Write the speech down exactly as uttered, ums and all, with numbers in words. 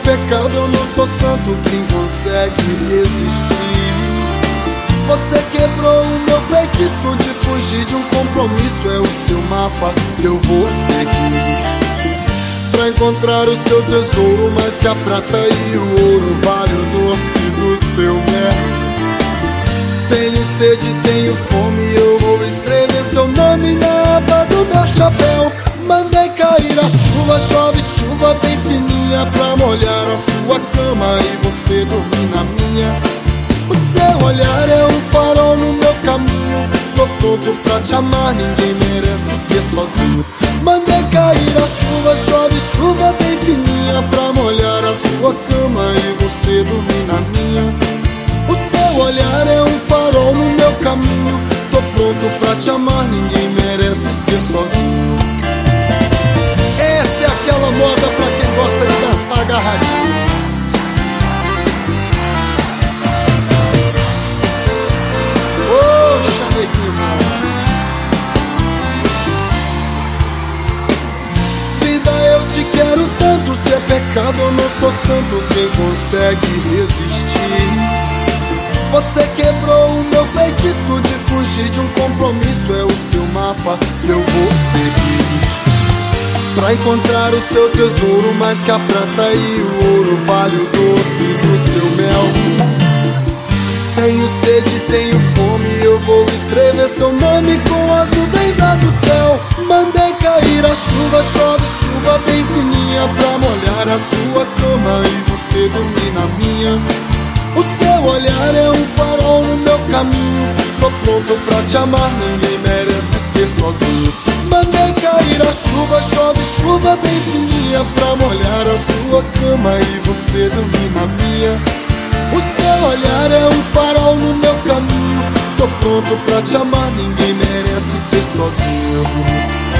pecado, eu não sou santo, quem consegue resistir? Você quebrou o meu feitiço de fugir de um compromisso. É o seu mapa, eu vou seguir pra encontrar o seu tesouro. Mais que a prata e o ouro, vale o doce do seu mel. Tenho sede, tenho fome, eu vou escrever seu nome na aba do meu chapéu. Mandei cair a chuva, chove chuva bem fininha pra molhar a sua cama e você dormir na minha. O seu olhar é um farol no meu caminho. Tô pronto pra te amar, ninguém merece ser sozinho. Mandei cair a chuva, chove chuva bem fininha pra molhar a sua cama e você dormir na minha. O seu olhar é um farol no meu caminho. Tô pronto pra te amar, ninguém merece ser sozinho. Essa é aquela moda pra quem gosta de dançar agarradinho. Poxa, neguinho, vida, eu te quero tanto. Se é pecado, eu não sou santo, quem consegue resistir? Você quebrou o meu feitiço de fugir de um compromisso. É o seu mapa, eu vou seguir pra encontrar o seu tesouro. Mais que a prata e o ouro, vale o doce do seu mel. Tenho sede, tenho fome, eu vou escrever seu nome com as nuvens lá do céu. Mandei cair a chuva, chove chuva bem fininha pra molhar a sua cama e você dormir na minha. O seu olhar é um farol no meu caminho. Tô pronto pra te amar, ninguém merece ser sozinho. Mandei cair a chuva, chove chuva bem fininha pra molhar a sua cama e você dormir na minha. O seu olhar é um farol no meu caminho. Tô pronto pra te amar, ninguém merece ser sozinho.